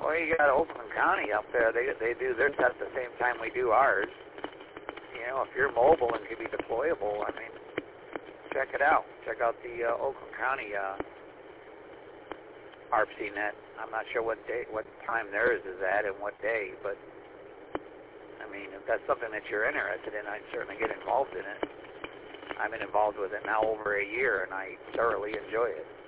Well, you got Oakland County up there. They do their test at the same time we do ours. You know, if you're mobile and can be deployable, I mean, check it out. Check out the Oakland County ARPCnet. I'm not sure what time theirs is at and what day, but I mean, if that's something that you're interested in, I'd certainly get involved in it. I've been involved with it now over a year, and I thoroughly enjoy it.